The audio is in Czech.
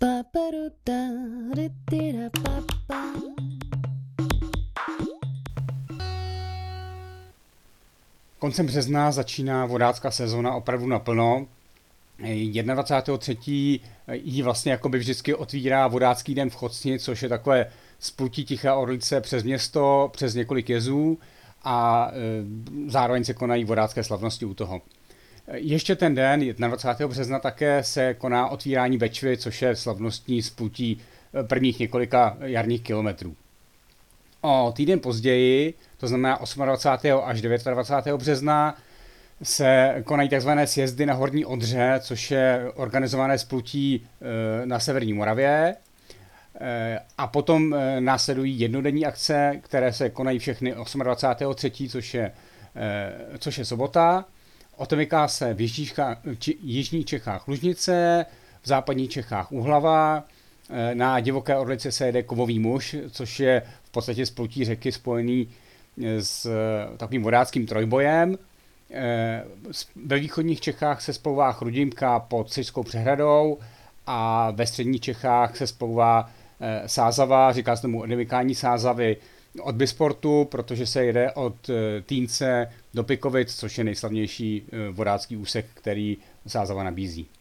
Koncem března začíná vodácká sezóna opravdu naplno. 21.3. jí vlastně jakoby vždycky otvírá vodácký den v Chocni, což je takové splutí Tiché Orlice přes město, přes několik jezů a zároveň se konají vodácké slavnosti u toho. Ještě ten den, 21. března, také se koná otvírání Bečvy, což je slavnostní splutí prvních několika jarních kilometrů. O týden později, to znamená 28. až 29. března, se konají tzv. Sjezdy na Horní Odře, což je organizované splutí na severní Moravě. A potom následují jednodenní akce, které se konají všechny 28.3., což je sobota. Otemyká se v jižních Čechách Lužnice, v západních Čechách Uhlava, na Divoké Orlici se jede Kovový muž, což je v podstatě splutí řeky spojený s takovým vodáckým trojbojem. Ve východních Čechách se splouvá Chrudimka pod Sýřskou přehradou a ve středních Čechách se splouvá Sázava, říká se tomu odemykání Sázavy, od Bisportu, protože se jede od Týnce do Pikovic, což je nejslavnější vodácký úsek, který Sázava nabízí.